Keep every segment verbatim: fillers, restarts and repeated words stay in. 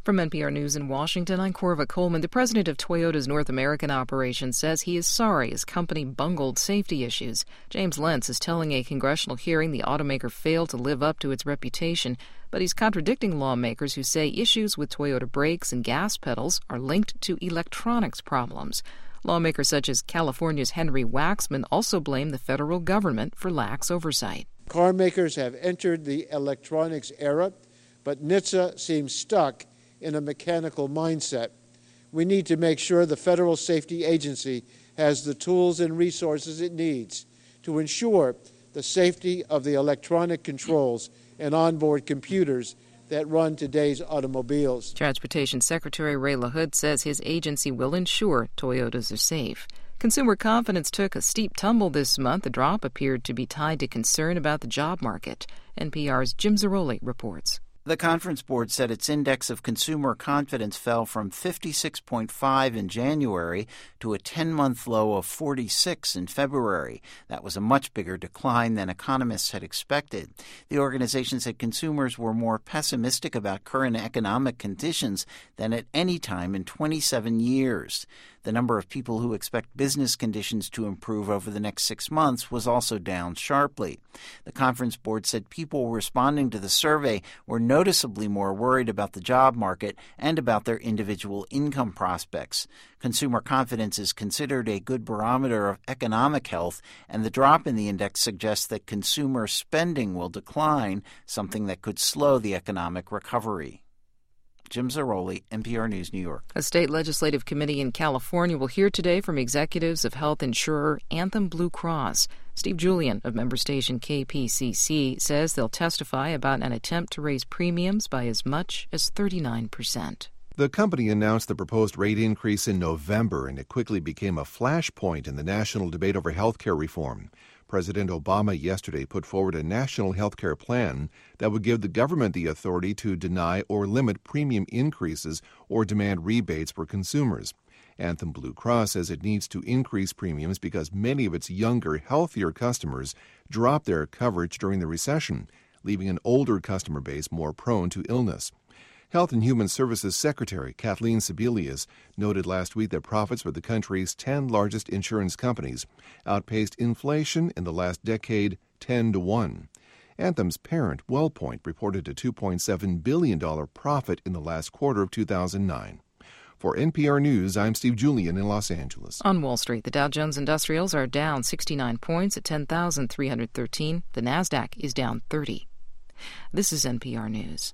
From N P R News in Washington, I'm Corva Coleman. The president of Toyota's North American operation says he is sorry his company bungled safety issues. James Lentz is telling a congressional hearing the automaker failed to live up to its reputation, but he's contradicting lawmakers who say issues with Toyota brakes and gas pedals are linked to electronics problems. Lawmakers such as California's Henry Waxman also blame the federal government for lax oversight. Car makers have entered the electronics era, but N H T S A seems stuck in a mechanical mindset. We need to make sure the Federal Safety Agency has the tools and resources it needs to ensure the safety of the electronic controls and onboard computers that run today's automobiles. Transportation Secretary Ray LaHood says his agency will ensure Toyotas are safe. Consumer confidence took a steep tumble this month. The drop appeared to be tied to concern about the job market. N P R's Jim Zarroli reports. The Conference Board said its index of consumer confidence fell from fifty-six point five in January to a ten-month low of forty-six in February. That was a much bigger decline than economists had expected. The organization said consumers were more pessimistic about current economic conditions than at any time in twenty-seven years. The number of people who expect business conditions to improve over the next six months was also down sharply. The Conference Board said people responding to the survey were noticeably more worried about the job market and about their individual income prospects. Consumer confidence is considered a good barometer of economic health, and the drop in the index suggests that consumer spending will decline, something that could slow the economic recovery. Jim Zarroli, N P R News, New York. A state legislative committee in California will hear today from executives of health insurer Anthem Blue Cross. Steve Julian of member station K P C C says they'll testify about an attempt to raise premiums by as much as thirty-nine percent. The company announced the proposed rate increase in November, and it quickly became a flashpoint in the national debate over health care reform. President Obama yesterday put forward a national health care plan that would give the government the authority to deny or limit premium increases or demand rebates for consumers. Anthem Blue Cross says it needs to increase premiums because many of its younger, healthier customers dropped their coverage during the recession, leaving an older customer base more prone to illness. Health and Human Services Secretary Kathleen Sebelius noted last week that profits for the country's ten largest insurance companies outpaced inflation in the last decade ten to one. Anthem's parent, WellPoint, reported a two point seven billion dollars profit in the last quarter of two thousand nine. For N P R News, I'm Steve Julian in Los Angeles. On Wall Street, the Dow Jones Industrials are down sixty-nine points at ten thousand three hundred thirteen. The Nasdaq is down thirty. This is N P R News.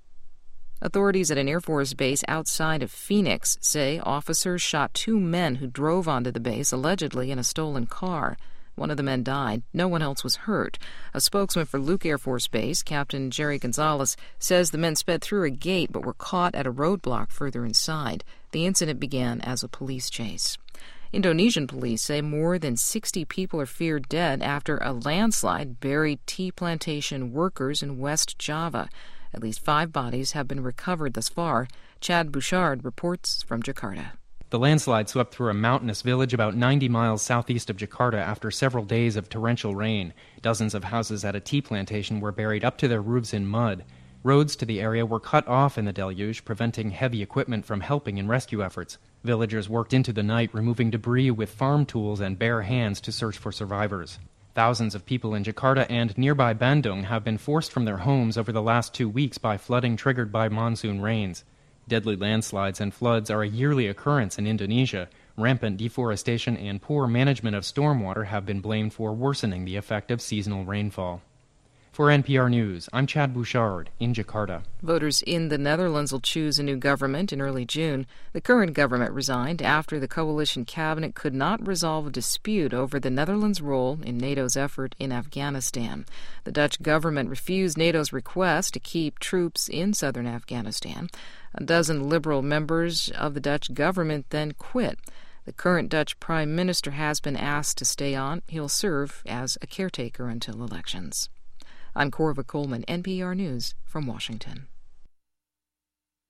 Authorities at an Air Force base outside of Phoenix say officers shot two men who drove onto the base, allegedly in a stolen car. One of the men died. No one else was hurt. A spokesman for Luke Air Force Base, Captain Jerry Gonzalez, says the men sped through a gate but were caught at a roadblock further inside. The incident began as a police chase. Indonesian police say more than sixty people are feared dead after a landslide buried tea plantation workers in West Java. At least five bodies have been recovered thus far. Chad Bouchard reports from Jakarta. The landslide swept through a mountainous village about ninety miles southeast of Jakarta after several days of torrential rain. Dozens of houses at a tea plantation were buried up to their roofs in mud. Roads to the area were cut off in the deluge, preventing heavy equipment from helping in rescue efforts. Villagers worked into the night, removing debris with farm tools and bare hands to search for survivors. Thousands of people in Jakarta and nearby Bandung have been forced from their homes over the last two weeks by flooding triggered by monsoon rains. Deadly landslides and floods are a yearly occurrence in Indonesia. Rampant deforestation and poor management of stormwater have been blamed for worsening the effect of seasonal rainfall. For N P R News, I'm Chad Bouchard in Jakarta. Voters in the Netherlands will choose a new government in early June. The current government resigned after the coalition cabinet could not resolve a dispute over the Netherlands' role in NATO's effort in Afghanistan. The Dutch government refused NATO's request to keep troops in southern Afghanistan. A dozen liberal members of the Dutch government then quit. The current Dutch prime minister has been asked to stay on. He'll serve as a caretaker until elections. I'm Corva Coleman, N P R News from Washington.